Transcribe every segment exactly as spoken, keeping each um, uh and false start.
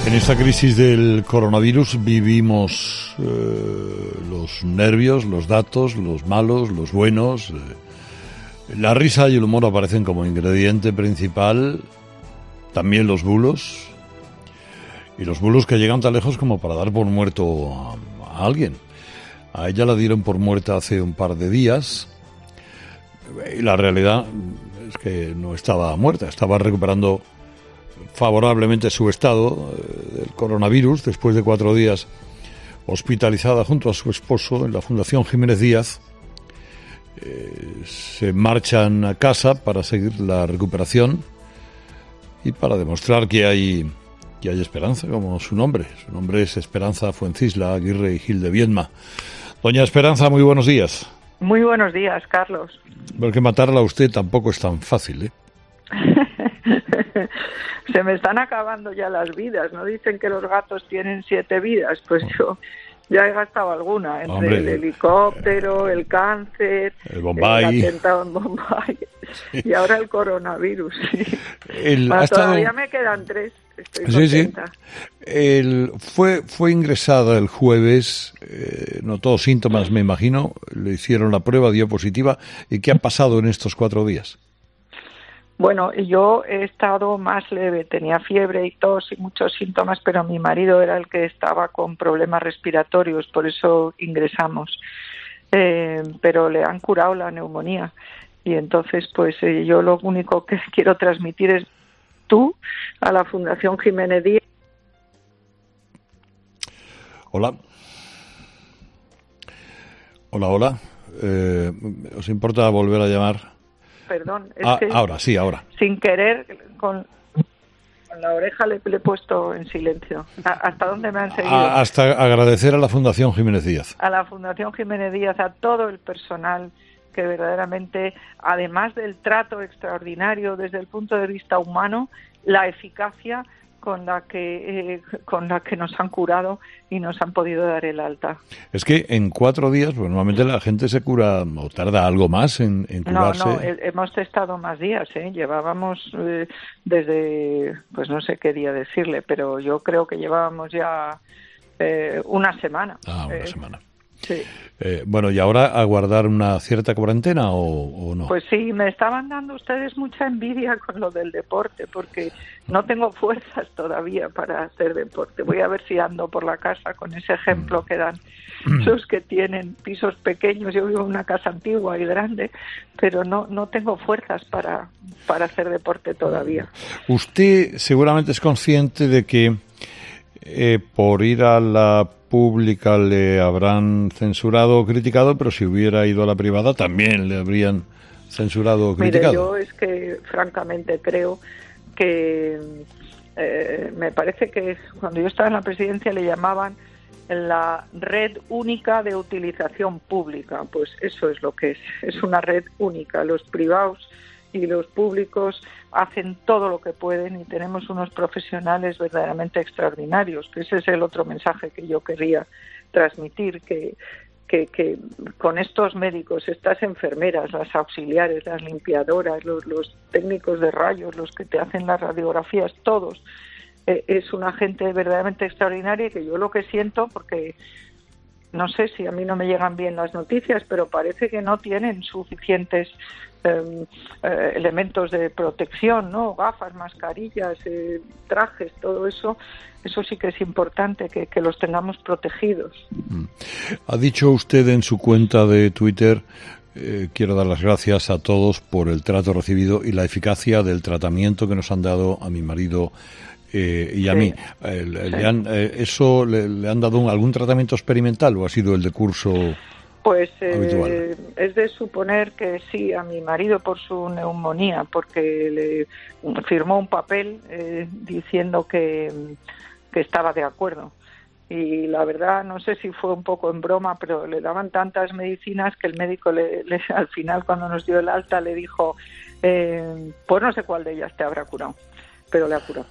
En esta crisis del coronavirus vivimos eh, los nervios, los datos, los malos, los buenos. Eh, la risa y el humor aparecen como ingrediente principal, también los bulos. Y los bulos que llegan tan lejos como para dar por muerto a, a alguien. A ella la dieron por muerta hace un par de días. Y la realidad es que no estaba muerta, estaba recuperando favorablemente su estado eh, del coronavirus después de cuatro días hospitalizada junto a su esposo en la Fundación Jiménez Díaz. Eh, se marchan a casa para seguir la recuperación y para demostrar que hay que hay esperanza, como su nombre. Su nombre es Esperanza Fuencisla Aguirre y Gil de Viedma. Doña Esperanza, muy buenos días. Muy buenos días, Carlos. Porque matarla a usted tampoco es tan fácil, ¿eh? Se me están acabando ya las vidas, ¿no? Dicen que los gatos tienen siete vidas, pues yo ya he gastado alguna, entre Hombre, el helicóptero, el cáncer, el Bombay, el atentado en Bombay, sí. Y ahora el coronavirus. Sí. El, bueno, todavía estado... me quedan tres, estoy sí, contenta. Sí. El, fue, fue ingresada el jueves, eh, notó síntomas, me imagino, le hicieron la prueba, dio positiva. ¿Y qué ha pasado en estos cuatro días? Bueno, yo he estado más leve, tenía fiebre y tos y muchos síntomas, pero mi marido era el que estaba con problemas respiratorios, por eso ingresamos. Eh, pero le han curado la neumonía y entonces pues eh, yo lo único que quiero transmitir es tú a la Fundación Jiménez Díaz. Hola. Hola, hola. Eh, ¿Os importa volver a llamar? Perdón, es ah, que ahora, sí, ahora. Sin querer, con, con la oreja le, le he puesto en silencio. ¿A, ¿Hasta dónde me han seguido? A, hasta agradecer a la Fundación Jiménez Díaz. A la Fundación Jiménez Díaz, a todo el personal que verdaderamente, además del trato extraordinario desde el punto de vista humano, la eficacia con la que eh, con la que nos han curado y nos han podido dar el alta. Es que en cuatro días, pues normalmente la gente se cura o tarda algo más en, en curarse. No, no, hemos estado más días, ¿eh? Llevábamos eh, desde, pues no sé qué día decirle, pero yo creo que llevábamos ya eh, una semana. Ah, una eh, semana. Sí. Eh, bueno, ¿y ahora a guardar una cierta cuarentena o, o no? Pues sí, me estaban dando ustedes mucha envidia con lo del deporte, porque no tengo fuerzas todavía para hacer deporte. Voy a ver si ando por la casa con ese ejemplo que dan los que tienen pisos pequeños. Yo vivo en una casa antigua y grande, pero no no tengo fuerzas para, para hacer deporte todavía. Usted seguramente es consciente de que eh, por ir a la pública le habrán censurado o criticado, pero si hubiera ido a la privada también le habrían censurado o criticado. Mire, yo es que francamente creo que eh, me parece que cuando yo estaba en la presidencia le llamaban la red única de utilización pública. Pues eso es lo que es, es una red única. Los privados y los públicos hacen todo lo que pueden y tenemos unos profesionales verdaderamente extraordinarios, que ese es el otro mensaje que yo quería transmitir, que, que, que con estos médicos, estas enfermeras, las auxiliares, las limpiadoras, los, los técnicos de rayos, los que te hacen las radiografías, todos, eh, es una gente verdaderamente extraordinaria y que yo lo que siento, porque no sé si a mí no me llegan bien las noticias, pero parece que no tienen suficientes eh, eh, elementos de protección, ¿no? Gafas, mascarillas, eh, trajes, todo eso. Eso sí que es importante, que, que los tengamos protegidos. Ha dicho usted en su cuenta de Twitter, eh, quiero dar las gracias a todos por el trato recibido y la eficacia del tratamiento que nos han dado a mi marido Eh, y a sí, mí. Eh, le, sí. le han, eh, ¿Eso le, le han dado un, algún tratamiento experimental o ha sido el de curso pues, habitual? Eh, es de suponer que sí, a mi marido por su neumonía, porque le firmó un papel eh, diciendo que, que estaba de acuerdo. Y la verdad, no sé si fue un poco en broma, pero le daban tantas medicinas que el médico le, le, al final, cuando nos dio el alta, le dijo, eh, pues no sé cuál de ellas te habrá curado, pero le ha curado.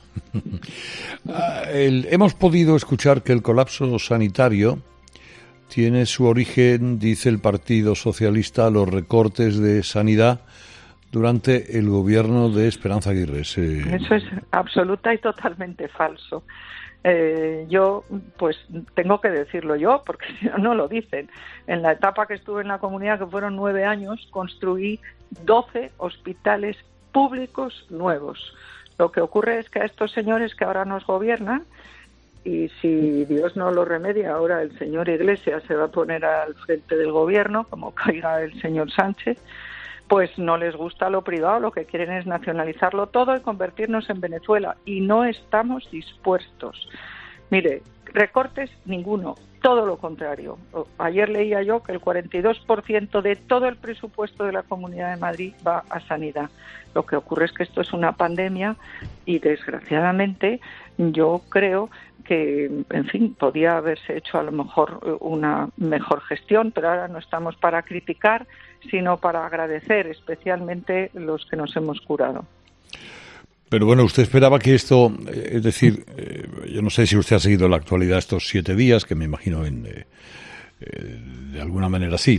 el, hemos podido escuchar que el colapso sanitario tiene su origen, dice el Partido Socialista, los recortes de sanidad durante el gobierno de Esperanza Aguirre. Se... Eso es absoluta y totalmente falso. Eh, yo, pues, tengo que decirlo yo, porque si no, no lo dicen. En la etapa que estuve en la comunidad, que fueron nueve años, construí doce hospitales públicos nuevos. Lo que ocurre es que a estos señores que ahora nos gobiernan, y si Dios no lo remedia, ahora el señor Iglesias se va a poner al frente del gobierno, como caiga el señor Sánchez, pues no les gusta lo privado, lo que quieren es nacionalizarlo todo y convertirnos en Venezuela, y no estamos dispuestos. Mire, recortes ninguno, todo lo contrario. Ayer leía yo que el cuarenta y dos por ciento de todo el presupuesto de la Comunidad de Madrid va a sanidad. Lo que ocurre es que esto es una pandemia y, desgraciadamente, yo creo que, en fin, podía haberse hecho a lo mejor una mejor gestión, pero ahora no estamos para criticar, sino para agradecer, especialmente los que nos hemos curado. Pero bueno, usted esperaba que esto, es decir, eh, yo no sé si usted ha seguido la actualidad estos siete días, que me imagino en, eh, eh, de alguna manera sí.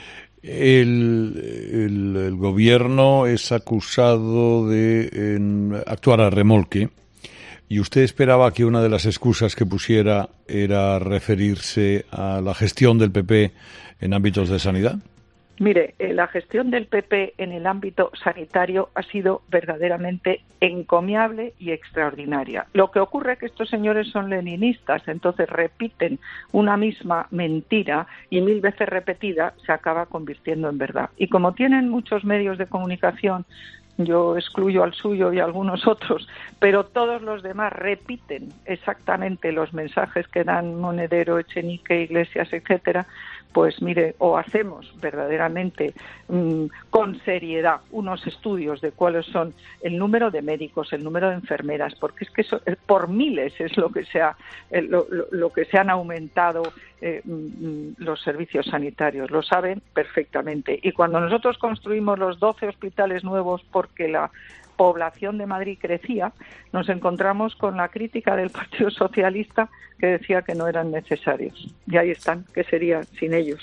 El, el, el gobierno es acusado de en, actuar a remolque. ¿Y usted esperaba que una de las excusas que pusiera era referirse a la gestión del P P en ámbitos de sanidad? Mire, eh, la gestión del P P en el ámbito sanitario ha sido verdaderamente encomiable y extraordinaria. Lo que ocurre es que estos señores son leninistas, entonces repiten una misma mentira y mil veces repetida se acaba convirtiendo en verdad. Y como tienen muchos medios de comunicación, yo excluyo al suyo y a algunos otros, pero todos los demás repiten exactamente los mensajes que dan Monedero, Echenique, Iglesias, etcétera, pues mire, o hacemos verdaderamente mmm, con seriedad unos estudios de cuáles son el número de médicos, el número de enfermeras, porque es que eso, por miles es lo que se ha, lo, lo, lo que se han aumentado eh, mmm, los servicios sanitarios, lo saben perfectamente. Y cuando nosotros construimos los doce hospitales nuevos porque la población de Madrid crecía, nos encontramos con la crítica del Partido Socialista que decía que no eran necesarios. Y ahí están, ¿qué sería sin ellos?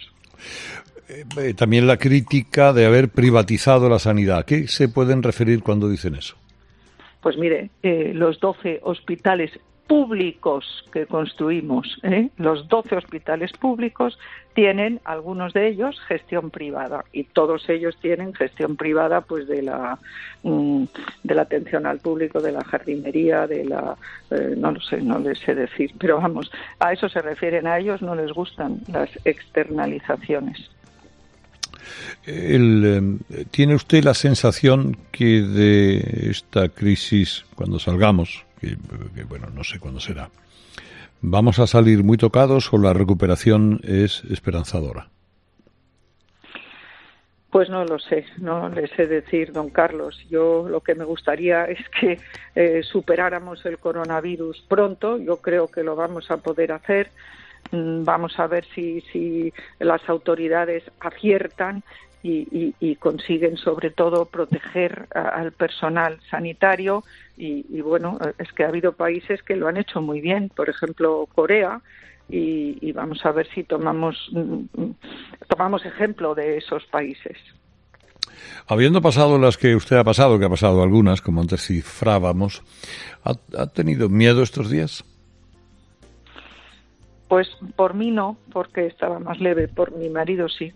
Eh, también la crítica de haber privatizado la sanidad. ¿A qué se pueden referir cuando dicen eso? Pues mire, eh, los doce hospitales públicos que construimos, ¿eh? los doce hospitales públicos tienen, algunos de ellos, gestión privada, y todos ellos tienen gestión privada, pues de la mm, de la atención al público, de la jardinería, de la eh, no lo sé, no les sé decir, pero vamos, a eso se refieren, a ellos no les gustan las externalizaciones. El, eh, ¿Tiene usted la sensación que de esta crisis, cuando salgamos, que, que bueno, no sé cuándo será, vamos a salir muy tocados o la recuperación es esperanzadora? Pues no lo sé, no le sé decir, don Carlos. Yo lo que me gustaría es que eh, superáramos el coronavirus pronto. Yo creo que lo vamos a poder hacer. Vamos a ver si, si las autoridades aciertan y, y, y consiguen, sobre todo, proteger a, al personal sanitario. Y, y bueno, es que ha habido países que lo han hecho muy bien, por ejemplo, Corea, y, y vamos a ver si tomamos, tomamos ejemplo de esos países. Habiendo pasado las que usted ha pasado, que ha pasado algunas, como antes cifrábamos, ¿ha, ha tenido miedo estos días? Pues por mí no, porque estaba más leve, por mi marido sí.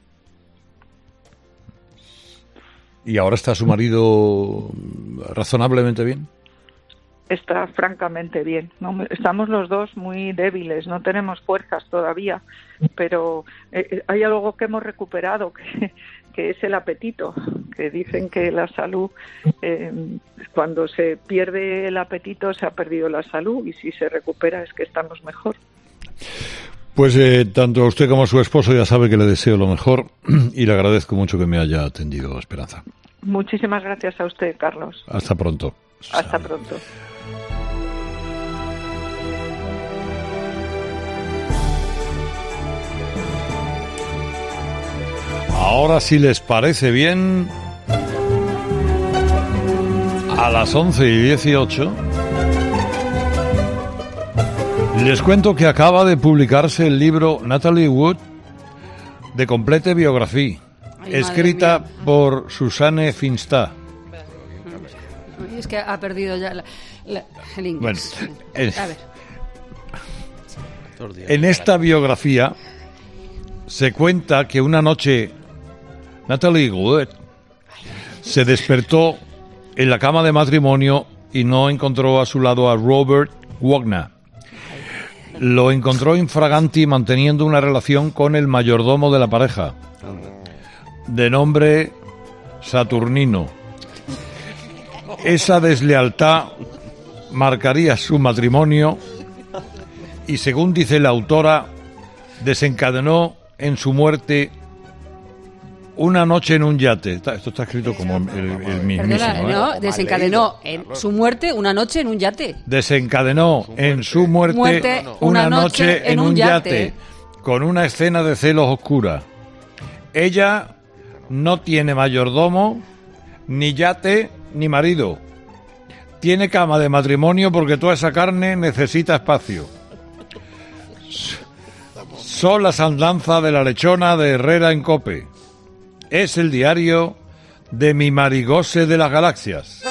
¿Y ahora está su marido razonablemente bien? Está francamente bien, ¿no? Estamos los dos muy débiles, no tenemos fuerzas todavía, pero eh, hay algo que hemos recuperado, que, que es el apetito, que dicen que la salud, eh, cuando se pierde el apetito se ha perdido la salud, y si se recupera es que estamos mejor. Pues eh, tanto a usted como a su esposo ya sabe que le deseo lo mejor y le agradezco mucho que me haya atendido, Esperanza. Muchísimas gracias a usted, Carlos. Hasta pronto. Hasta pronto. Ahora, si les parece bien, a las once y dieciocho... les cuento que acaba de publicarse el libro Natalie Wood, de Complete Biografía, Ay, escrita por Susanne Finstad. Es que ha perdido ya la, la, el inglés. Bueno, eh, a ver. En esta biografía se cuenta que una noche Natalie Wood se despertó en la cama de matrimonio y no encontró a su lado a Robert Wagner. Lo encontró infraganti manteniendo una relación con el mayordomo de la pareja, de nombre Saturnino. Esa deslealtad marcaría su matrimonio y, según dice la autora, desencadenó en su muerte una noche en un yate. Esto está escrito como el, el mismísimo. Perdona, ¿eh? no, desencadenó en su muerte una noche en un yate. Desencadenó en su muerte, muerte una noche en un yate, con una escena de celos oscura. Ella no tiene mayordomo, ni yate, ni marido. Tiene cama de matrimonio porque toda esa carne necesita espacio. Son las andanzas de la lechona de Herrera en Cope. Es el diario de mi Marigose de las galaxias.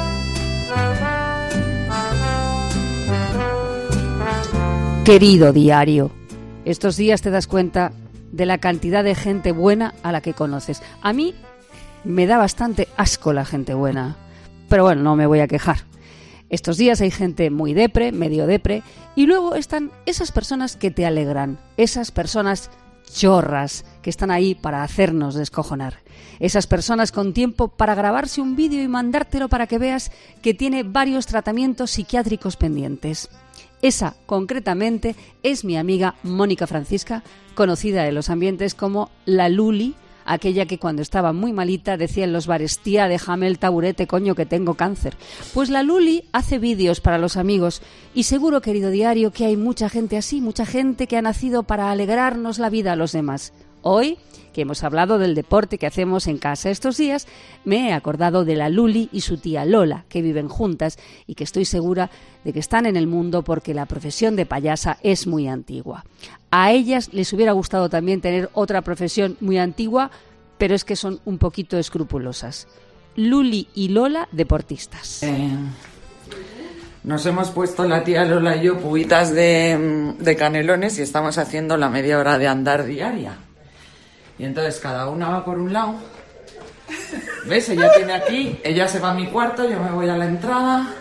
Querido diario, estos días te das cuenta de la cantidad de gente buena a la que conoces. A mí me da bastante asco la gente buena, pero bueno, no me voy a quejar. Estos días hay gente muy depre, medio depre, y luego están esas personas que te alegran, esas personas chorras que están ahí para hacernos descojonar. Esas personas con tiempo para grabarse un vídeo y mandártelo para que veas que tiene varios tratamientos psiquiátricos pendientes. Esa, concretamente, es mi amiga Mónica Francisca, conocida en los ambientes como la Luli, aquella que cuando estaba muy malita decía en los bares: tía, déjame el taburete, coño, que tengo cáncer. Pues la Luli hace vídeos para los amigos y seguro, querido diario, que hay mucha gente así, mucha gente que ha nacido para alegrarnos la vida a los demás. Hoy, que hemos hablado del deporte que hacemos en casa estos días, me he acordado de la Luli y su tía Lola, que viven juntas y que estoy segura de que están en el mundo porque la profesión de payasa es muy antigua. A ellas les hubiera gustado también tener otra profesión muy antigua, pero es que son un poquito escrupulosas. Luli y Lola, deportistas. Eh, nos hemos puesto la tía Lola y yo pubitas de, de canelones y estamos haciendo la media hora de andar diaria. Y entonces cada una va por un lado. ¿Ves? Ella tiene aquí, ella se va a mi cuarto, yo me voy a la entrada.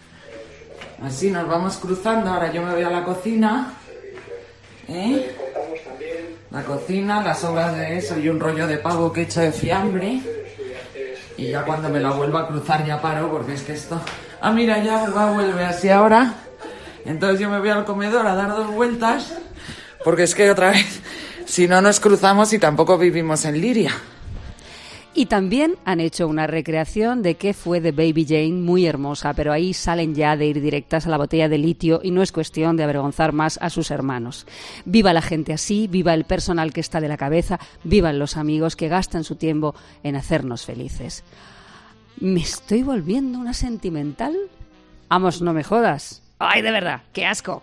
Así nos vamos cruzando, ahora yo me voy a la cocina. ¿Eh? La cocina, las sobras de eso y un rollo de pavo que he hecho de fiambre. Y ya cuando me la vuelva a cruzar ya paro, porque es que esto... Ah, mira, ya va, vuelve así ahora. Entonces yo me voy al comedor a dar dos vueltas, porque es que otra vez... Si no nos cruzamos y tampoco vivimos en Liria. Y también han hecho una recreación de qué fue de Baby Jane, muy hermosa, pero ahí salen ya de ir directas a la botella de litio y no es cuestión de avergonzar más a sus hermanos. Viva la gente así, viva el personal que está de la cabeza, vivan los amigos que gastan su tiempo en hacernos felices. ¿Me estoy volviendo una sentimental? Vamos, no me jodas. ¡Ay, de verdad! ¡Qué asco!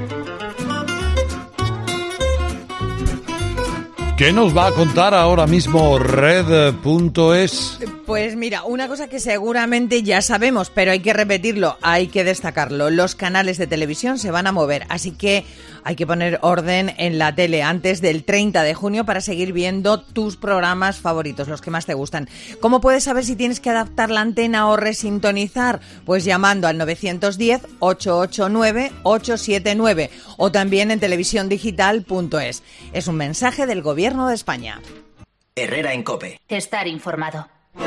¿Qué nos va a contar ahora mismo Red punto es? Pues mira, una cosa que seguramente ya sabemos, pero hay que repetirlo, hay que destacarlo. Los canales de televisión se van a mover, así que hay que poner orden en la tele antes del treinta de junio para seguir viendo tus programas favoritos, los que más te gustan. ¿Cómo puedes saber si tienes que adaptar la antena o resintonizar? Pues llamando al nueve uno cero, ocho ocho nueve, ocho siete nueve o también en televisión digital punto es. Es un mensaje del Gobierno de España. Herrera en Cope. Estar informado.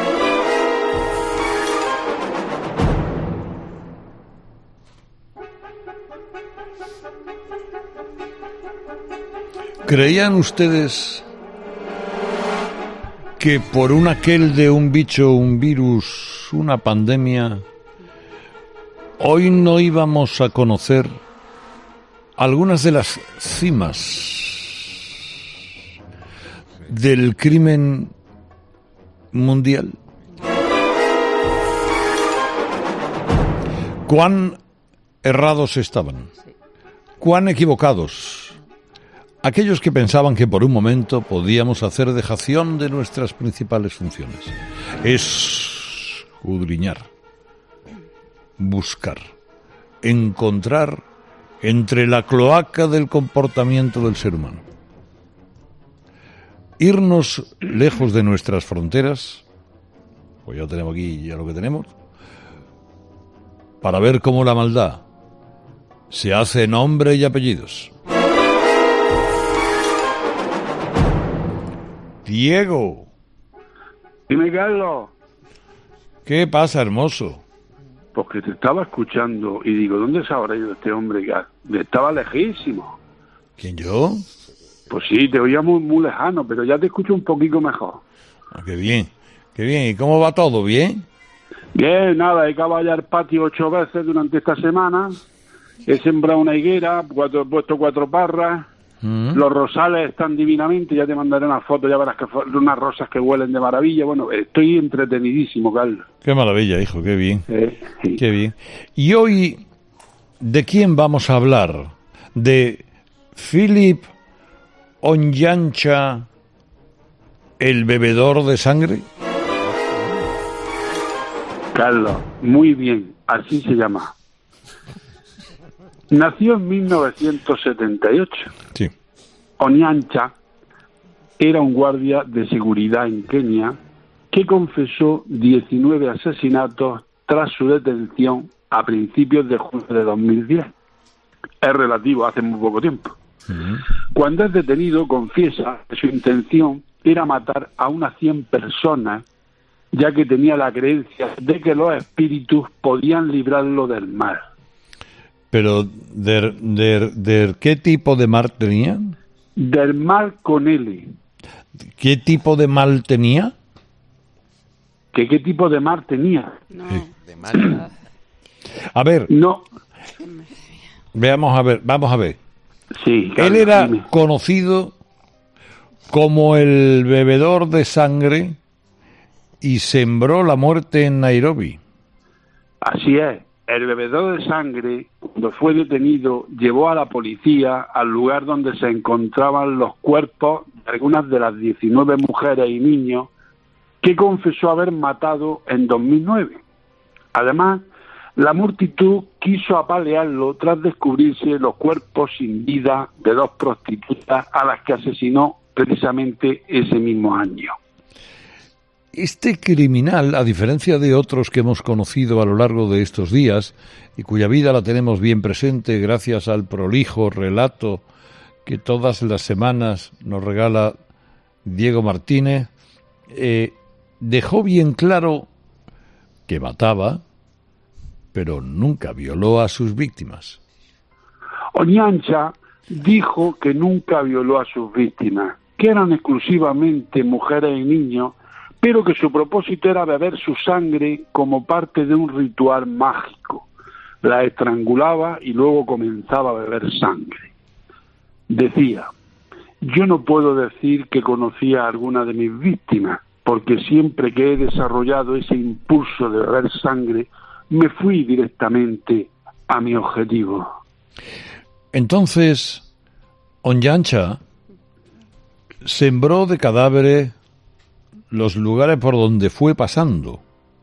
¿Creían ustedes que por un aquel de un bicho, un virus, una pandemia, hoy no íbamos a conocer algunas de las cimas del crimen mundial? ¿Cuán errados estaban? ¿Cuán equivocados? Aquellos que pensaban que por un momento podíamos hacer dejación de nuestras principales funciones. Escudriñar, buscar, encontrar entre la cloaca del comportamiento del ser humano. Irnos lejos de nuestras fronteras, pues ya tenemos aquí ya lo que tenemos, para ver cómo la maldad se hace nombre y apellidos. Diego. Dime, Carlos. ¿Qué pasa, hermoso? Porque te estaba escuchando y digo, ¿dónde se habrá ido este hombre? Que estaba lejísimo. ¿Quién, yo? Pues sí, te oía muy, muy lejano, pero ya te escucho un poquito mejor. Ah, qué bien, qué bien. ¿Y cómo va todo? ¿Bien? Bien, nada, he caballado el patio ocho veces durante esta semana. He sembrado una higuera, cuatro, he puesto cuatro parras. Mm. Los rosales están divinamente, ya te mandaré una foto, ya verás que unas rosas que huelen de maravilla. Bueno, estoy entretenidísimo, Carlos. Qué maravilla, hijo, qué bien. Eh, sí. Qué bien. Y hoy, ¿de quién vamos a hablar? ¿De Philip Onyancha, el bebedor de sangre? Carlos, muy bien, así se llama. Nació en mil novecientos setenta y ocho. Sí. Onyancha era un guardia de seguridad en Kenia que confesó diecinueve asesinatos tras su detención a principios de junio de dos mil diez. Es relativo, hace muy poco tiempo. Uh-huh. Cuando es detenido, confiesa que su intención era matar a unas cien personas, ya que tenía la creencia de que los espíritus podían librarlo del mal. ¿Pero de, de, de qué tipo de mal tenía? Del mal con L. ¿Qué tipo de mal tenía? ¿Qué, qué tipo de mal tenía? No, sí. de mal. A ver. No. Veamos a ver, vamos a ver. Sí, claro, él era dime. conocido como el bebedor de sangre y sembró la muerte en Nairobi. Así es. El bebedor de sangre, cuando fue detenido, llevó a la policía al lugar donde se encontraban los cuerpos de algunas de las diecinueve mujeres y niños que confesó haber matado en dos mil nueve. Además, la multitud quiso apalearlo tras descubrirse los cuerpos sin vida de dos prostitutas a las que asesinó precisamente ese mismo año. Este criminal, a diferencia de otros que hemos conocido a lo largo de estos días y cuya vida la tenemos bien presente gracias al prolijo relato que todas las semanas nos regala Diego Martínez, eh, dejó bien claro que mataba, pero nunca violó a sus víctimas. Onyancha dijo que nunca violó a sus víctimas, que eran exclusivamente mujeres y niños, pero que su propósito era beber su sangre como parte de un ritual mágico. La estrangulaba y luego comenzaba a beber sangre. Decía, yo no puedo decir que conocía a alguna de mis víctimas, porque siempre que he desarrollado ese impulso de beber sangre, me fui directamente a mi objetivo. Entonces, Onyancha sembró de cadáveres los lugares por donde fue pasando.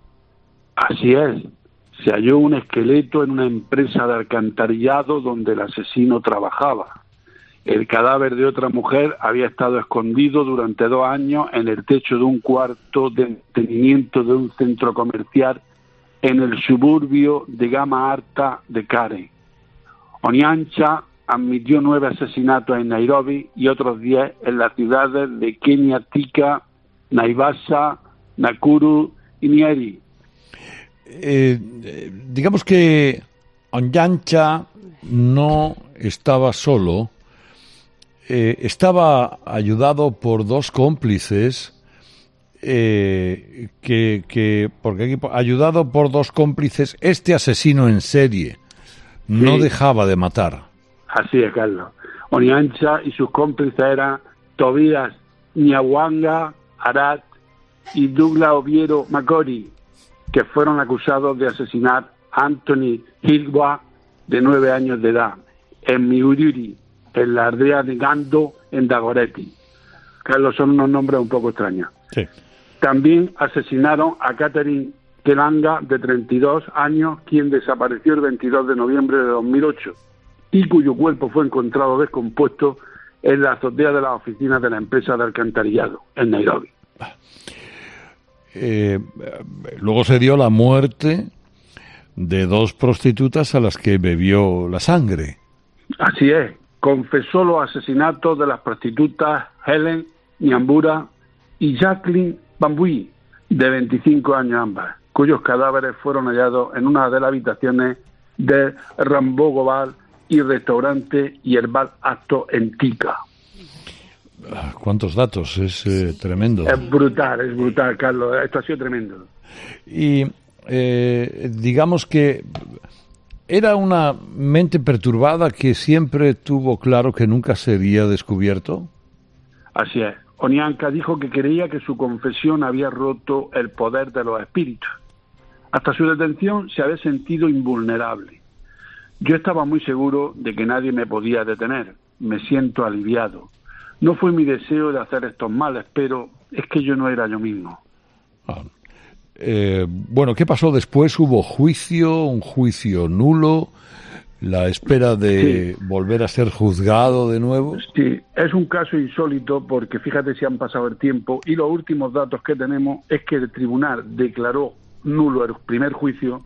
Así es. Se halló un esqueleto en una empresa de alcantarillado donde el asesino trabajaba. El cadáver de otra mujer había estado escondido durante dos años en el techo de un cuarto de entretenimiento de un centro comercial en el suburbio de gama alta de Karen. Onyancha admitió nueve asesinatos en Nairobi y otros diez en las ciudades de Kenia, Thika, Naivasha, Nakuru y Nyeri. Eh, digamos que Onyancha no estaba solo, eh, estaba ayudado por dos cómplices, eh, que, que porque aquí, ayudado por dos cómplices, este asesino en serie no sí. dejaba de matar. Así es, Carlos. Onyancha y sus cómplices eran Tobias Nyawanga Arad y Douglas Obiero Macori, que fueron acusados de asesinar a Anthony Hilgwa, de nueve años de edad, en Miuriri, en la aldea de Gando, en Dagoretti. Carlos, son unos nombres un poco extraños. Sí. También asesinaron a Catherine Kelanga, de treinta y dos años, quien desapareció el veintidós de noviembre de dos mil ocho. y cuyo cuerpo fue encontrado descompuesto en la azotea de las oficinas de la empresa de alcantarillado en Nairobi. Eh, luego se dio la muerte de dos prostitutas a las que bebió la sangre. Así es, confesó los asesinatos de las prostitutas Helen Nyambura y Jacqueline Bambui, de veinticinco años ambas, cuyos cadáveres fueron hallados en una de las habitaciones del Rambogo Bar y restaurante y el bar Acto en Tica. ¿Cuántos datos? Es eh, tremendo. Es brutal, es brutal, Carlos. Esto ha sido tremendo. Y eh, digamos que era una mente perturbada que siempre tuvo claro que nunca sería descubierto. Así es. Onyanka dijo que creía que su confesión había roto el poder de los espíritus. Hasta su detención se había sentido invulnerable. Yo estaba muy seguro de que nadie me podía detener. Me siento aliviado. No fue mi deseo de hacer estos males, pero es que yo no era yo mismo. Ah, eh, bueno, ¿qué pasó después? ¿Hubo juicio, un juicio nulo, la espera de sí. volver a ser juzgado de nuevo? Sí, es un caso insólito porque fíjate si han pasado el tiempo y los últimos datos que tenemos es que el tribunal declaró nulo el primer juicio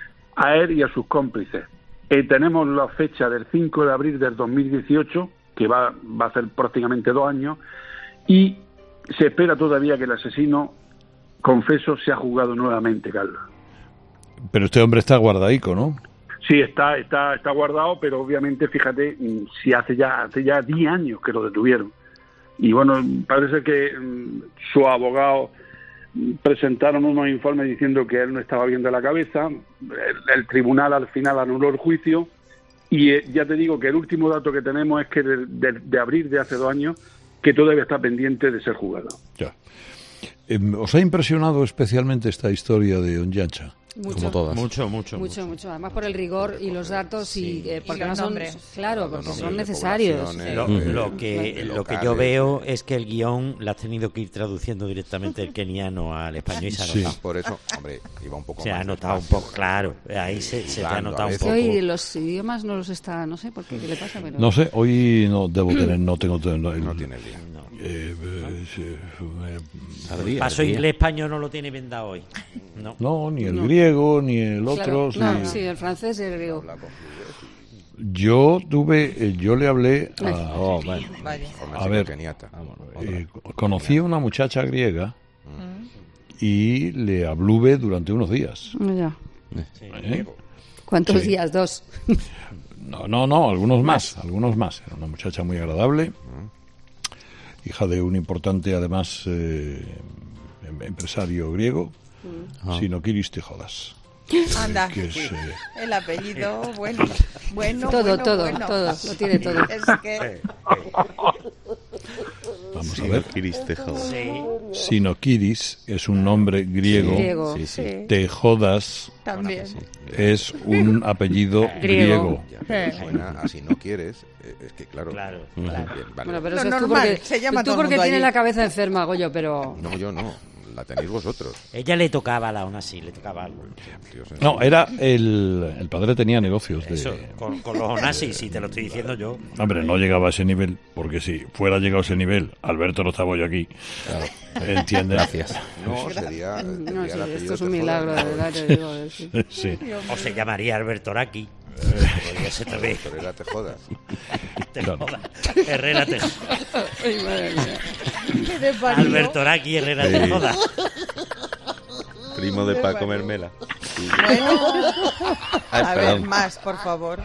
a él y a sus cómplices. Eh, tenemos la fecha del cinco de abril del dos mil dieciocho, que va, va a ser prácticamente dos años, y se espera todavía que el asesino, confeso, sea juzgado nuevamente, Carlos. Pero este hombre está guardadico, ¿no? Sí, está está está guardado, pero obviamente, fíjate, si hace ya hace ya diez años que lo detuvieron. Y bueno, parece que um, su abogado presentaron unos informes diciendo que él no estaba bien de la cabeza. El, el tribunal al final anuló el juicio. Y eh, ya te digo que el último dato que tenemos es que de, de, de abril de hace dos años, que todavía está pendiente de ser juzgado. Ya. Eh, ¿Os ha impresionado especialmente esta historia de Onyancha? Mucho. Como todas. Mucho, mucho, mucho, mucho. Además por el rigor y los datos sí. y eh, porque y no son, nombres. claro, porque Los son nombres de necesarios. poblaciones, Lo, eh, lo que lo que locales. yo veo es que el guión lo has tenido que ir traduciendo directamente del keniano al español y se ha Sí. notado. Por eso, hombre, iba un poco Se más ha notado un despacio, poco, claro. Ahí se, se te ha Hablando a notado un veces. poco. Que hoy los idiomas no los está, no sé por qué, qué le pasa, pero... No sé, hoy no debo tener, no tengo... No, No tiene el día. No. Eh, eh, eh, Ardía, Paso ardía. inglés español no lo tiene vendado hoy. No. no, ni el No. griego, ni el otro. Claro, ni- no, sí, el francés y el griego. Habla con fluidez. Yo tuve, eh, yo le hablé a... Oh, bueno. Vaya. Formación A ver. keniata. eh, conocí a una muchacha griega y le habluve durante unos días. Ya. ¿eh? ¿Cuántos Sí. días? Dos. No, no, no, algunos más, algunos más. Era una muchacha muy agradable, hija de un importante, además, eh, em- empresario griego, Sinokiris Tejodas. Anda, Que es, eh, el apellido, bueno, bueno, Todo, bueno, todo, bueno. todo, lo tiene todo. Es que vamos a ver, Sí. Sinokiris es un nombre griego, Griego. Sí, sí. Tejodas también. es un apellido Griego. griego. Ya, suena así no quieres. eh, Es que claro. Claro, Bien, claro. vale. Bueno, pero Lo eso es tú normal, porque, se llama tú todo el porque mundo tienes allí. la cabeza enferma, Goyo, pero... No, yo no. La tenéis vosotros. Ella le tocaba la aún así, le tocaba algo. Dios, No, era el, el padre tenía negocios de... Eso, con, con los onassis, si te lo estoy diciendo yo. Hombre, no llegaba a ese nivel, porque si fuera llegado a ese nivel, Alberto no estaba yo aquí. ¿Entiendes? Gracias. No, sería. No, tendría sí, el apellido esto es un Tejodas, milagro, de ¿no? verdad, te digo. sí. Sí. O se llamaría Alberto Raki. Podría ser también. Pero era te jodas. Te Claro. jodas. Herrera te Ay, madre mía. ¿Qué te parió? Alberto Raki, Herrera te Sí. jodas. Primo de Paco Mermela. Bueno, Ay, a ver, perdón. más, por favor.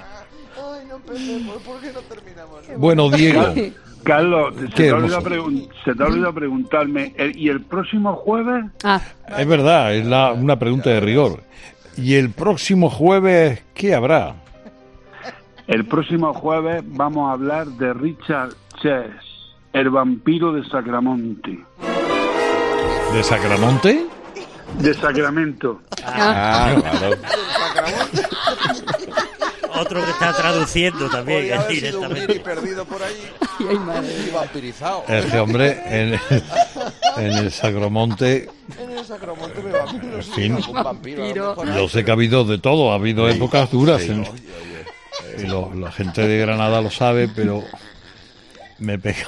Bueno, Diego, Carlos, se Qué te, ha olvidado hermoso. pregun- se te ha olvidado preguntarme, ¿el- ¿y el próximo jueves? Ah, es verdad, es la, una pregunta de rigor. ¿Y el próximo jueves qué habrá? El próximo jueves vamos a hablar de Richard Chess, el vampiro de Sacramonte. ¿De Sacramonte? De Sacramento. Ah, claro. Otro que está traduciendo también Podría haber sido un directamente. guiri perdido por ahí ay, madre mía. y vampirizado. Ese hombre en, en el Sacramonte, En el Sacramonte me vampiro. En fin. Un vampiro. a lo Vampiro. mejor hay, yo sé que ha habido de todo, ha habido épocas duras. Sí, en- oye, oye. y lo- la gente de Granada lo sabe, pero me pega.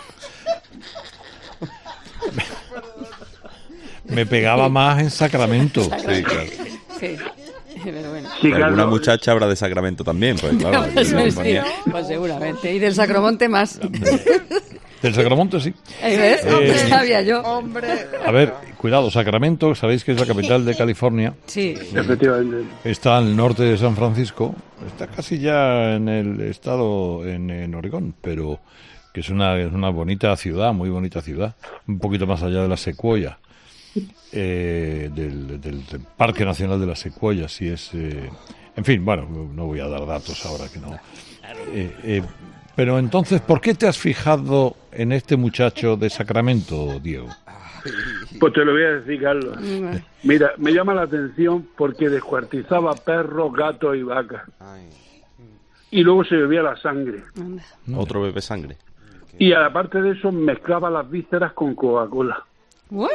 Me pegaba más en Sacramento. Sí, claro. Sí, pero bueno. Sí, Alguna claro. muchacha habrá de Sacramento también, pues claro. Pues, yo le sí, ponía- pues seguramente. Y del Sacromonte más. Del Sacramento, sí. Ahí ves, Eh, sabía yo. A ver, cuidado, Sacramento, sabéis que es la capital de California. Sí. Efectivamente. Está al norte de San Francisco. Está casi ya en el estado, en, en Oregón, pero que es una, es una bonita ciudad, muy bonita ciudad. Un poquito más allá de la Sequoia. Eh, del, del- del Parque Nacional de las Secuoyas, y es, eh, en fin, bueno, no voy a dar datos ahora que no. Eh, eh, pero entonces, ¿por qué te has fijado en este muchacho de Sacramento, Diego? Pues te lo voy a decir, Carlos. Mira, me llama la atención porque descuartizaba perros, gatos y vacas. Y luego se bebía la sangre. Otro bebé sangre. Y aparte de eso, mezclaba las vísceras con Coca-Cola. ¿What?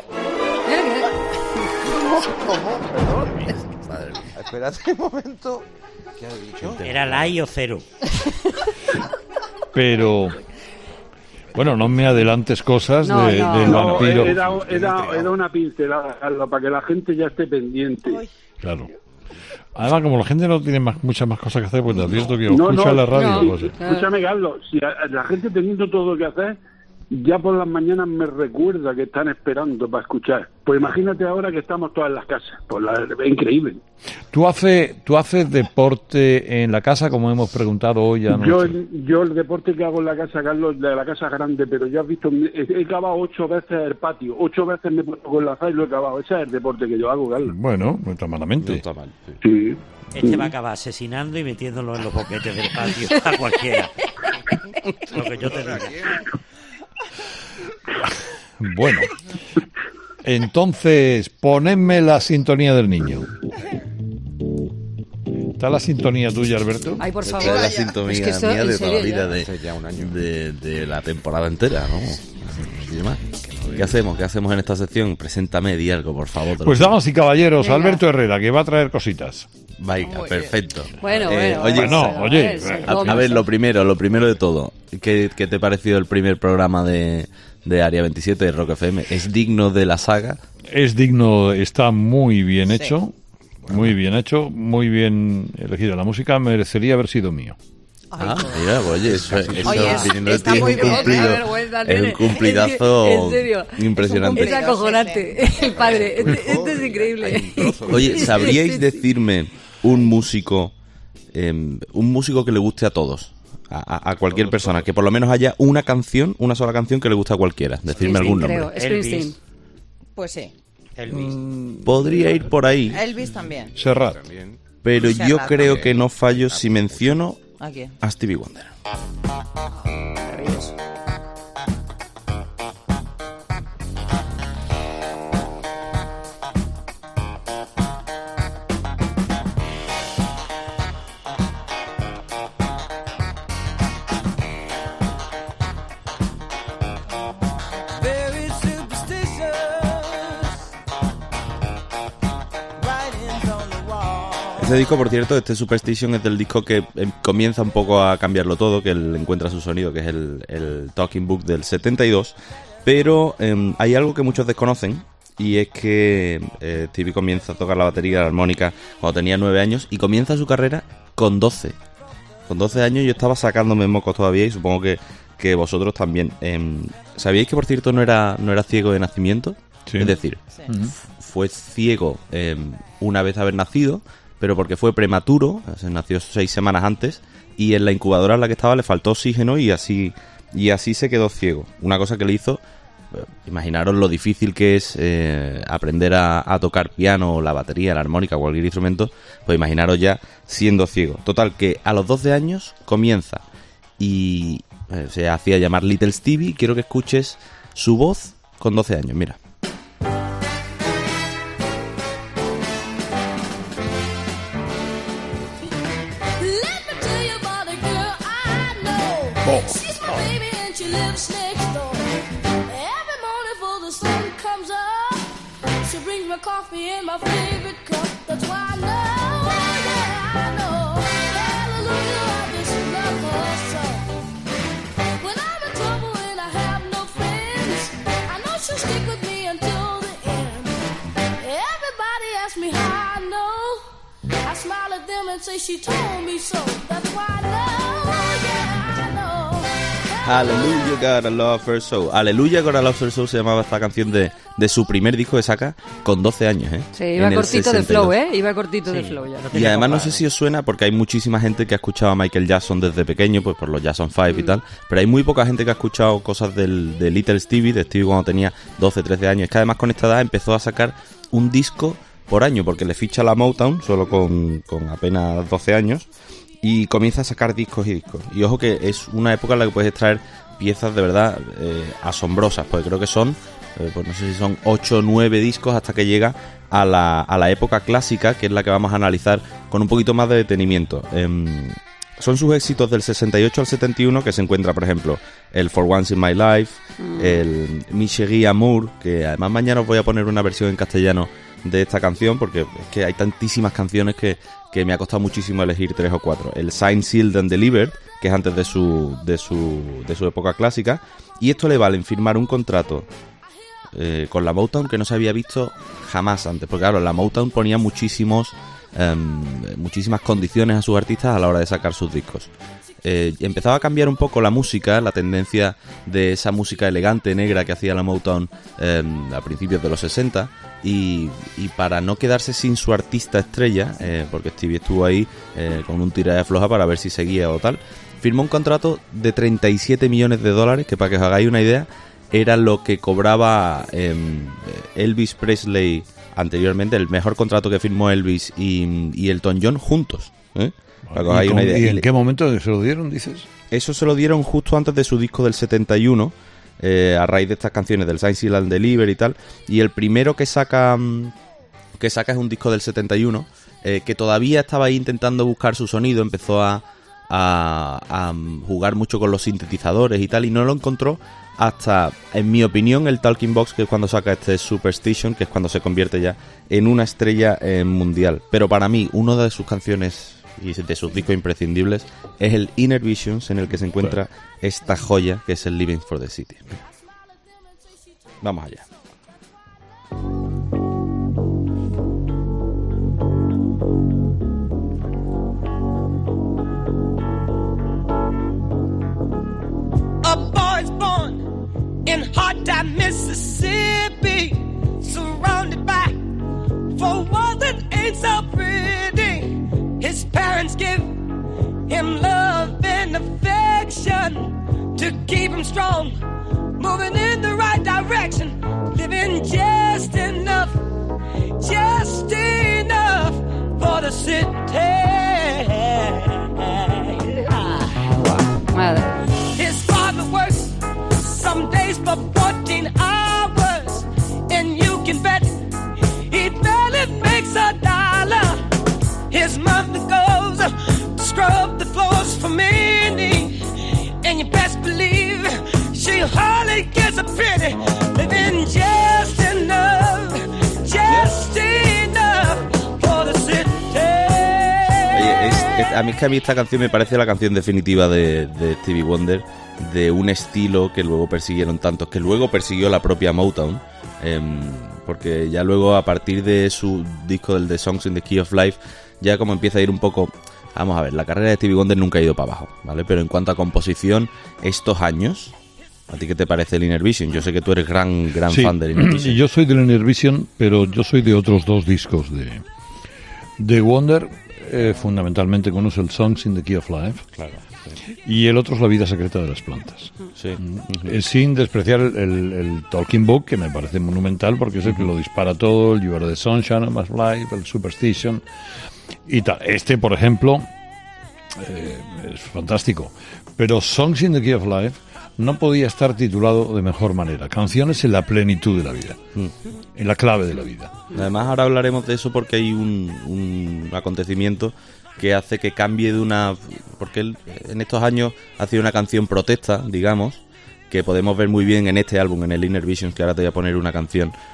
Madre mía. Espérate un momento. ¿Qué ha dicho? ¿Era light o cero? Pero, bueno, no me adelantes cosas No, de- no. del No, vampiro. era, era, era una pincelada, Carlos, para que la gente ya esté pendiente. Claro. Además, como la gente no tiene más, muchas más cosas que hacer, pues te advierto que No, escucha no, la radio. no. José. Escúchame, Carlos, si a- a la gente teniendo todo lo que hacer, ya por las mañanas me recuerda que están esperando para escuchar. Pues imagínate ahora que estamos todas en las casas. Pues la, es increíble. ¿Tú haces, ¿Tú haces deporte en la casa, como hemos preguntado hoy? A Yo, nuestro- yo el deporte que hago en la casa, Carlos, de la casa grande, pero ya has visto, he, he cavado ocho veces el patio, ocho veces me he puesto con la y lo he cavado. Ese es el deporte que yo hago, Carlos. Bueno, no está No malamente. está mal. sí. Sí. Este va a acabar asesinando y metiéndolo en los boquetes del patio a cualquiera. Lo que yo te digo. Bueno, entonces, ponedme la sintonía del niño. ¿Está la sintonía tuya, Alberto? Ay, por Esta favor. es la Es sintonía que esto, mía en de toda la serio, vida, ya. de, Hace ya un año. de, de la temporada entera, ¿no? Y demás. ¿Qué hacemos? ¿Qué hacemos en esta sección? Preséntame, di algo, por favor. te lo Pues pido. damas y caballeros, Venga. Alberto Herrera, que va a traer cositas. Venga, perfecto. Bueno, Eh, bueno. oye, Bueno, bueno, oye, eso, a- A, ¿cómo a ver, se- lo primero, lo primero de todo. ¿Qué, qué te ha parecido el primer programa de, de Área veintisiete de Rock F M? ¿Es digno de la saga? Es digno, está muy bien hecho, muy bien hecho, muy bien elegido. La música merecería haber sido mío. Ah, mira, pues, oye, eso, eso Oye, es- viniendo de está ti es muy un bien, cumplido, qué vergüenza, es nene. un cumplidazo Es que, en serio, impresionante. Es acojonante. El padre, este, este es increíble. Oye, ¿sabríais Sí, sí. decirme un músico, eh, un músico que le guste a todos? A, a- a cualquier persona, que por lo menos haya una canción, una sola canción que le guste a cualquiera. Decirme algún nombre. Creo, Springsteen. Elvis. Pues sí. Elvis. Podría ir por ahí, Elvis también. Serrat. También. pero Serrat yo también. creo que no fallo si menciono ¿A quién? a Stevie Wonder. Maravilloso. Very superstitious. Writings on the wall. Este disco, por cierto, este Superstition es del disco que eh, comienza un poco a cambiarlo todo, que él encuentra su sonido, que es el, el Talking Book del setenta y dos, pero eh, hay algo que muchos desconocen, y es que eh, Stevie comienza a tocar la batería, la armónica, cuando tenía nueve años, y comienza su carrera con doce. Con doce años yo estaba sacándome mocos todavía, y supongo que, que vosotros también. Eh, ¿Sabíais que, por cierto, no era, no era ciego de nacimiento? Sí. Es decir, Sí. fue ciego eh, una vez haber nacido, pero porque fue prematuro, se nació seis semanas antes, y en la incubadora en la que estaba le faltó oxígeno y así y así se quedó ciego. Una cosa que le hizo, eh, imaginaros lo difícil que es eh, aprender a, a tocar piano, la batería, la armónica, cualquier instrumento, pues imaginaros ya siendo ciego. Total, que a los doce años comienza y eh, se hacía llamar Little Stevie. Quiero que escuches su voz con doce años, mira. Let me tell you about a girl I know. She's my baby and she lives next door. Every morning before the sun comes up, she brings me coffee in my favorite cup. That's why I know, yeah, I know. Hallelujah, I just say she told me so. That's why I know, yeah, I know. Hallelujah, gotta love her so. Hallelujah, gotta love her so se llamaba esta canción de, de su primer disco que saca con doce años, ¿eh? Sí, iba En el cortito de sesenta y dos. flow, ¿eh? Iba cortito de Sí. flow ya. No Y tiene además no compás, sé si os suena porque hay muchísima gente que ha escuchado a Michael Jackson desde pequeño, pues por los Jackson five y tal, pero hay muy poca gente que ha escuchado cosas del, de Little Stevie, de Stevie cuando tenía doce, trece años. Es que además con esta edad empezó a sacar un disco por año porque le ficha la Motown solo con, con apenas doce años y comienza a sacar discos y discos. Y ojo que es una época en la que puedes extraer piezas de verdad eh, asombrosas, porque creo que son, eh, pues no sé si son ocho o nueve discos hasta que llega a la, a la época clásica, que es la que vamos a analizar con un poquito más de detenimiento. Eh, son sus éxitos del sesenta y ocho al setenta y uno que se encuentra, por ejemplo, el For Once in My Life, mm. el Mi Chérie Amour, que además mañana os voy a poner una versión en castellano de esta canción, porque es que hay tantísimas canciones que, que me ha costado muchísimo elegir tres o cuatro. El Signed, Sealed and Delivered, que es antes de su, de su, de su época clásica, y esto le vale en firmar un contrato eh, con la Motown que no se había visto jamás antes, porque claro, la Motown ponía muchísimos eh, muchísimas condiciones a sus artistas a la hora de sacar sus discos. Eh, empezaba a cambiar un poco la música, la tendencia de esa música elegante, negra que hacía la Motown eh, a principios de los sesenta, y, y para no quedarse sin su artista estrella, eh, porque Stevie estuvo ahí eh, con un tira de floja para ver si seguía o tal, firmó un contrato de treinta y siete millones de dólares, que para que os hagáis una idea era lo que cobraba eh, Elvis Presley anteriormente, el mejor contrato que firmó Elvis y, y Elton John juntos, ¿eh? Para que os ¿Y, hagáis con- una idea. ¿Y Y en le- qué momento se lo dieron, dices? Eso se lo dieron justo antes de su disco del setenta y uno, eh, a raíz de estas canciones del Signed, Sealed and Delivered y tal. Y el primero que saca mm, que saca es un disco del setenta y uno, eh, que todavía estaba ahí intentando buscar su sonido, empezó a, a, a mm, jugar mucho con los sintetizadores y tal, y no lo encontró hasta, en mi opinión, el Talking Box, que es cuando saca este Superstition, que es cuando se convierte ya en una estrella eh, mundial. Pero para mí, una de sus canciones y de sus discos imprescindibles es el Inner Visions, en el que se encuentra esta joya que es el Living for the City. Vamos allá. A boy's born in hot time, Mississippi, surrounded by four walls that ain't so pretty. His parents give him love and affection to keep him strong, moving in the right direction, living just enough, just enough for the city. Madre. His father works some days for fourteen hours, and you can bet he barely makes a dollar. His mother goes to scrub the floors for many, and you best believe she hardly gets a penny, living just enough, just enough for the city. Oye, es- es- a mí es que a mí esta canción me parece la canción definitiva de, de Stevie Wonder, de un estilo que luego persiguieron tantos, que luego persiguió la propia Motown, em, porque ya luego a partir de su disco del The Songs in the Key of Life, ya como empieza a ir un poco... Vamos a ver, la carrera de Stevie Wonder nunca ha ido para abajo, ¿vale? Pero en cuanto a composición, estos años, ¿a ti qué te parece el Inner Vision? Yo sé que tú eres gran, gran Sí, fan del Inner Vision. y yo soy del Inner Vision, pero yo soy de otros dos discos de, de Wonder, eh, fundamentalmente uno es el Songs in the Key of Life, Claro. y el otro es La vida secreta de las plantas. Sí. Eh, sin despreciar el, el- el Talking Book, que me parece monumental porque es el que lo dispara todo, el You Are the Sunshine of My Life, el Superstition y tal. Este, por ejemplo, eh, es fantástico. Pero Songs in the Key of Life no podía estar titulado de mejor manera. Canciones en la plenitud de la vida, en la clave de la vida. Además ahora hablaremos de eso porque hay un, un acontecimiento que hace que cambie de una... Porque él en estos años ha sido una canción protesta, digamos, que podemos ver muy bien en este álbum, en el Inner Visions, que ahora te voy a poner una canción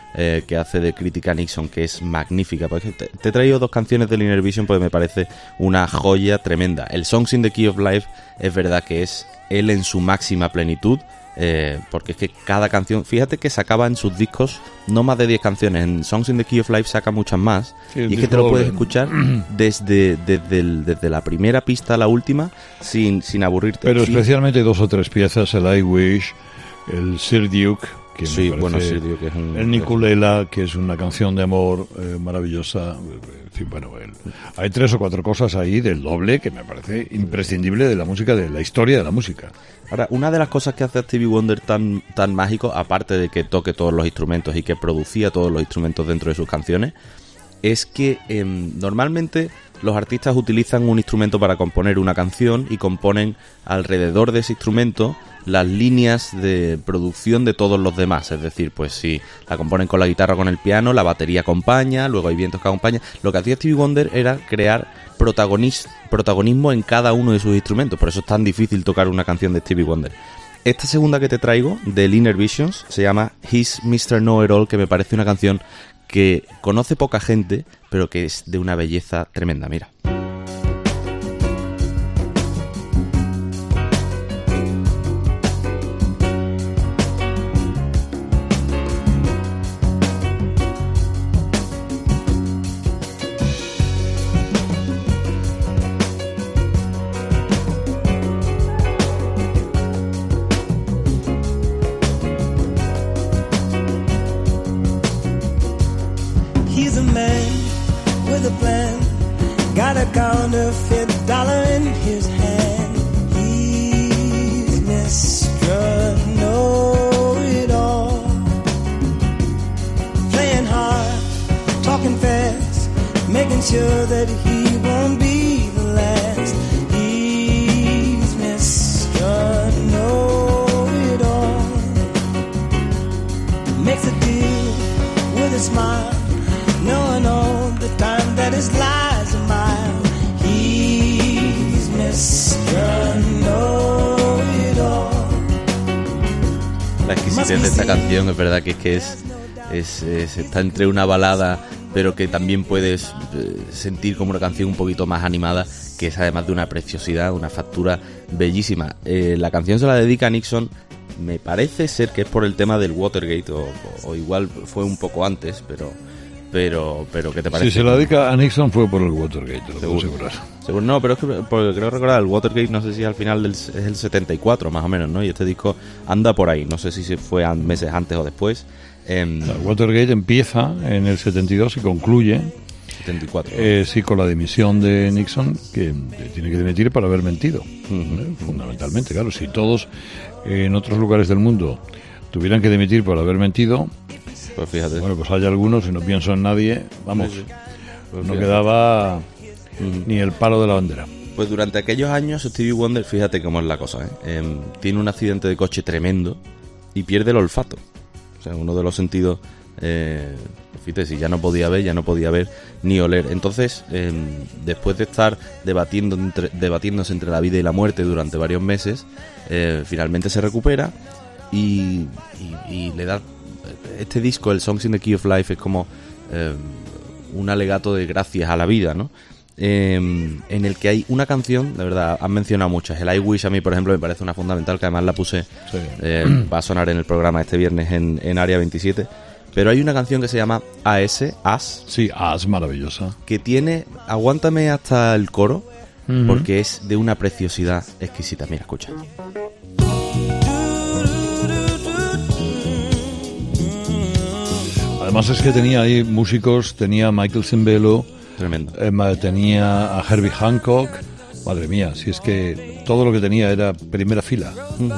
eh, que hace de Crítica Nixon, que es magnífica. Porque te, te he traído dos canciones del Inner Vision porque me parece una joya tremenda. El Songs in the Key of Life es verdad que es él en su máxima plenitud, eh, porque es que cada canción, fíjate que sacaba en sus discos no más de diez canciones, en Songs in the Key of Life saca muchas más, sí, y es que te lo puedes escuchar desde, desde, el, desde la primera pista a la última sin, sin aburrirte. Pero sí. Especialmente dos o tres piezas, el I Wish, el Sir Duke, que sí, me bueno, Sir Duke, que es un, el Niculela, que es una canción de amor eh, maravillosa. Sí, bueno, el, hay tres o cuatro cosas ahí del doble que me parece imprescindible de la música, de la historia de la música. Ahora, una de las cosas que hace a Stevie Wonder tan, tan mágico, aparte de que toque todos los instrumentos y que producía todos los instrumentos dentro de sus canciones, es que eh, normalmente los artistas utilizan un instrumento para componer una canción y componen alrededor de ese instrumento las líneas de producción de todos los demás. Es decir, pues si la componen con la guitarra o con el piano, la batería acompaña, luego hay vientos que acompañan. Lo que hacía Stevie Wonder era crear protagonis- protagonismo en cada uno de sus instrumentos. Por eso es tan difícil tocar una canción de Stevie Wonder. Esta segunda que te traigo, del Inner Visions, se llama He's mister Know-It-All, que me parece una canción que conoce poca gente, pero que es de una belleza tremenda. Mira. La exquisitez de esta canción es verdad que es que es, es, es está entre una balada, pero que también puedes eh, sentir como una canción un poquito más animada, que es además de una preciosidad, una factura bellísima. Eh, la canción se la dedica a Nixon, me parece ser que es por el tema del Watergate, o, o igual fue un poco antes, pero pero pero ¿qué te parece? Si se la dedica a Nixon fue por el Watergate, te lo puedo asegurar. Seguro, no, pero es que porque creo recordar, el Watergate no sé si al final del, es el setenta y cuatro más o menos, ¿no? Y este disco anda por ahí, no sé si se fue meses antes o después. Eh, el Watergate empieza en el setenta y dos y concluye setenta y cuatro. Eh, sí, con la dimisión de Nixon, que tiene que dimitir para haber mentido, uh-huh. ¿eh? Fundamentalmente, claro, si todos eh, en otros lugares del mundo tuvieran que dimitir por haber mentido, pues fíjate. Bueno, pues hay algunos, y no pienso en nadie, vamos, sí, sí. Pues no fíjate. Quedaba uh-huh. ni el palo de la bandera. Pues durante aquellos años Stevie Wonder, fíjate cómo es la cosa, ¿eh? Eh, tiene un accidente de coche tremendo y pierde el olfato. O sea, uno de los sentidos, eh, fíjate, si ya no podía ver, ya no podía ver ni oler. Entonces, eh, después de estar debatiendo entre, debatiéndose entre la vida y la muerte durante varios meses, eh, finalmente se recupera y, y, y le da... Este disco, el Songs in the Key of Life, es como eh, un alegato de gracias a la vida, ¿no? Eh, en el que hay una canción, de verdad, han mencionado muchas. El I Wish a mí, por ejemplo, me parece una fundamental, que además la puse, sí. eh, va a sonar en el programa este viernes en, en Área veintisiete. Pero hay una canción que se llama A S, As. Sí, As, maravillosa. Que tiene, aguántame hasta el coro, uh-huh. porque es de una preciosidad exquisita. Mira, escucha. Además es que tenía ahí músicos, tenía a Michael Cimbello, tremendo, eh, tenía a Herbie Hancock, madre mía, si es que todo lo que tenía era primera fila. Uh-huh.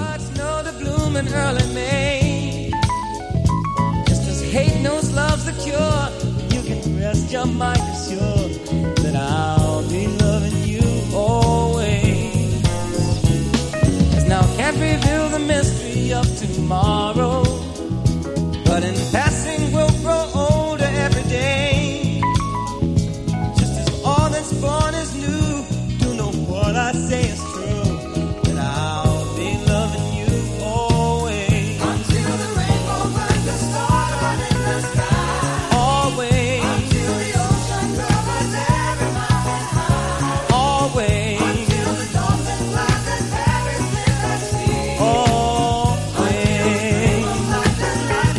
But in passing we'll grow older every day. Just as all that's born is new, to know what I say is true, that I'll be loving you always. Until the rainbow finds a star in the sky.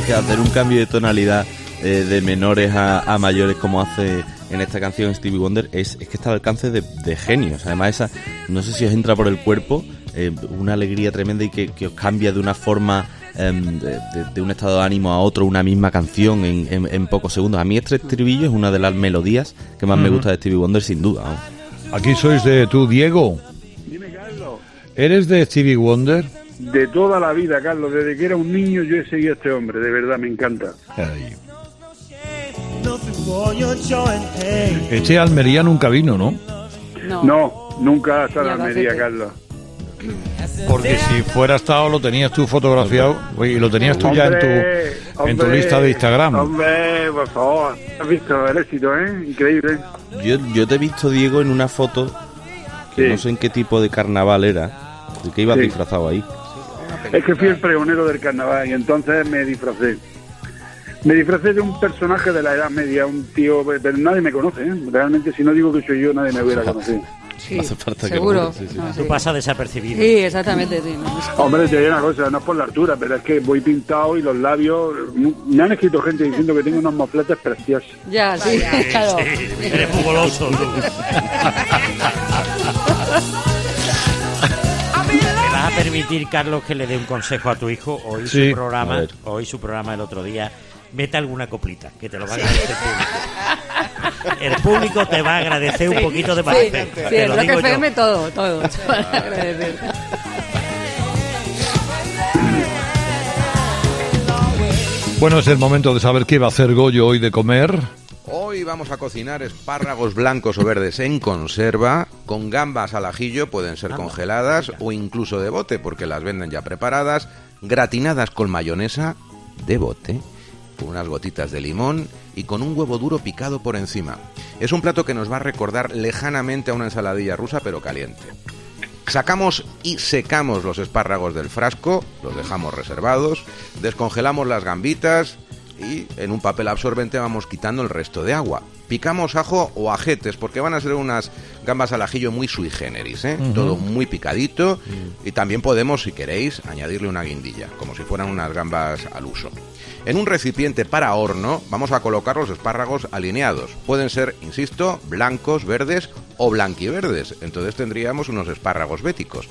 que hacer un cambio de tonalidad eh, de menores a, a mayores como hace en esta canción Stevie Wonder es, es que está al alcance de, de genios. Además esa, no sé si os entra por el cuerpo eh, una alegría tremenda y que, que os cambia de una forma eh, de, de, de un estado de ánimo a otro una misma canción en, en, en pocos segundos. A mí este estribillo es una de las melodías que más uh-huh. me gusta de Stevie Wonder, sin duda, ¿no? Aquí sois de tú, Diego. Dime, Carlos. ¿Eres de Stevie Wonder? De toda la vida, Carlos. Desde que era un niño yo he seguido a este hombre. De verdad, me encanta. Ay. Este Almería nunca vino, ¿no? No, no nunca ha estado en Almería, Carlos. Porque si fuera estado lo tenías tú fotografiado y lo tenías tú ya en tu hombre, en tu lista de Instagram. Hombre, por favor, has visto el éxito, ¿eh? Increíble. Yo, yo te he visto, Diego, en una foto que sí. no sé en qué tipo de carnaval era, de que ibas sí. disfrazado ahí. Es que fui el pregonero del carnaval y entonces me disfracé. Me disfracé de un personaje de la Edad Media, un tío, pero nadie me conoce, ¿eh? Realmente si no digo que soy yo, nadie me hubiera conocido. Sí, no hace falta seguro. Que no, sí, sí. No, sí. Tú pasas desapercibido. Sí, exactamente. Sí. Hombre, te digo una cosa, no es por la altura, pero es que voy pintado y los labios... Me han escrito gente diciendo que tengo unos mofletes preciosos. Ya, sí, sí claro. Sí, eres muy goloso, tú. ¿Me vas a permitir, Carlos, que le dé un consejo a tu hijo? Hoy sí. su programa, hoy su programa el otro día... Mete alguna coplita, que te lo va a agradecer el público. El público te va a agradecer sí, un poquito de más. Sí, sí, el Rock F M todo, todo. Te van a agradecer. Bueno, es el momento de saber qué va a hacer Goyo hoy de comer. Hoy vamos a cocinar espárragos blancos o verdes en conserva, con gambas al ajillo, pueden ser congeladas o incluso de bote, porque las venden ya preparadas, gratinadas con mayonesa de bote, con unas gotitas de limón y con un huevo duro picado por encima. Es un plato que nos va a recordar lejanamente a una ensaladilla rusa, pero caliente. Sacamos y secamos los espárragos del frasco, los dejamos reservados, descongelamos las gambitas y en un papel absorbente vamos quitando el resto de agua. Picamos ajo o ajetes, porque van a ser unas gambas al ajillo muy sui generis, ¿eh? Uh-huh. Todo muy picadito, uh-huh. Y también podemos, si queréis, añadirle una guindilla, como si fueran unas gambas al uso. En un recipiente para horno vamos a colocar los espárragos alineados. Pueden ser, insisto, blancos, verdes o blanquiverdes. Entonces tendríamos unos espárragos béticos.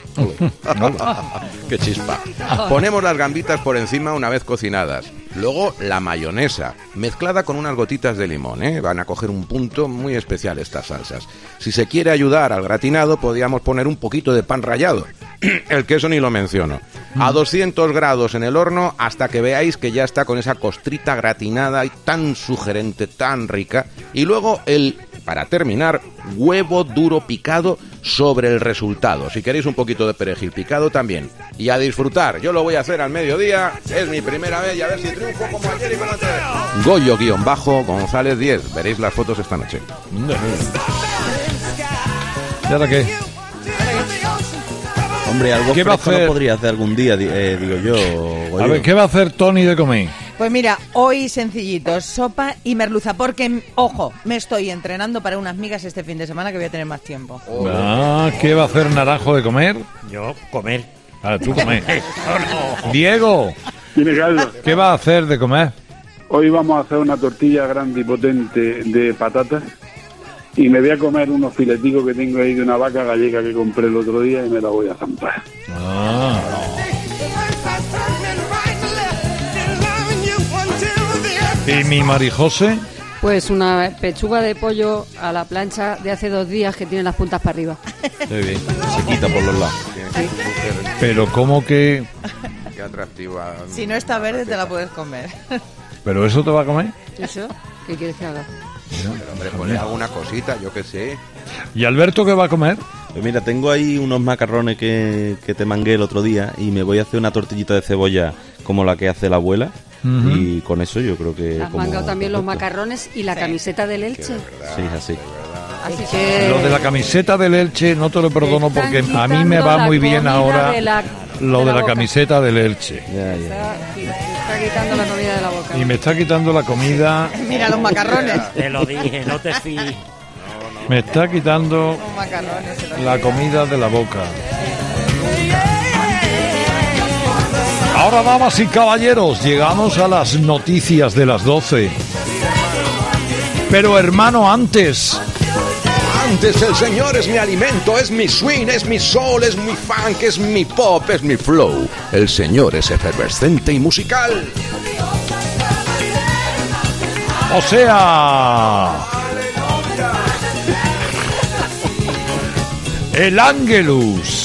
¡Qué chispa! Ponemos las gambitas por encima una vez cocinadas. Luego la mayonesa, mezclada con unas gotitas de limón, ¿eh? Van a coger un punto muy especial estas salsas. Si se quiere ayudar al gratinado, podríamos poner un poquito de pan rallado. El queso ni lo menciono. A doscientos grados en el horno hasta que veáis que ya está con esa costrita gratinada y tan sugerente, tan rica. Y luego el, para terminar, huevo duro picado sobre el resultado. Si queréis un poquito de perejil picado también. Y a disfrutar. Yo lo voy a hacer al mediodía. Es mi primera vez y a ver si triunfo como ayer y como antes. Goyo-González diez. Veréis las fotos esta noche. ¿Y ahora qué? Hombre, algo ¿Qué va a hacer? No podría hacer algún día, eh, digo yo. Goyo. A ver, ¿qué va a hacer Tony de comer? Pues mira, hoy sencillito, sopa y merluza, porque, ojo, me estoy entrenando para unas migas este fin de semana que voy a tener más tiempo. Ah, ¿qué va a hacer Naranjo de comer? Yo, comer. Ah, tú comer. no. Diego, Dime, Carlos. ¿Qué va a hacer de comer? Hoy vamos a hacer una tortilla grande y potente de patatas y me voy a comer unos fileticos que tengo ahí de una vaca gallega que compré el otro día y me la voy a zampar. Ah. ¿Y mi Marijose? Pues una pechuga de pollo a la plancha de hace dos días que tiene las puntas para arriba. Muy bien, se quita por los lados. Sí. Pero ¿cómo que...? Qué atractiva. Si no está verde te la puedes comer. ¿Pero eso te va a comer? ¿Eso? ¿Qué quieres que haga? Pero hombre, ponle alguna cosita, yo qué sé. ¿Y Alberto qué va a comer? Pues mira, tengo ahí unos macarrones que, que te mangué el otro día y me voy a hacer una tortillita de cebolla como la que hace la abuela. Uh-huh. Y con eso yo creo que... Has mangado también los macarrones y la sí. camiseta del Elche. Sí, así. Así que... Lo de la camiseta del Elche no te lo perdono porque a mí me va muy bien ahora de la, lo de, de la, la camiseta del Elche. Ya, ya. Está, sí, está quitando la comida de la boca. Y me está quitando la comida... Mira los macarrones. Te lo dije, no te fíes. No, no, me está quitando la comida de la boca. Ahora, damas y caballeros, llegamos a las noticias de las doce. Pero hermano, antes... Antes el Señor es mi alimento, es mi swing, es mi soul, es mi funk, es mi pop, es mi flow. El Señor es efervescente y musical. O sea... el Ángelus.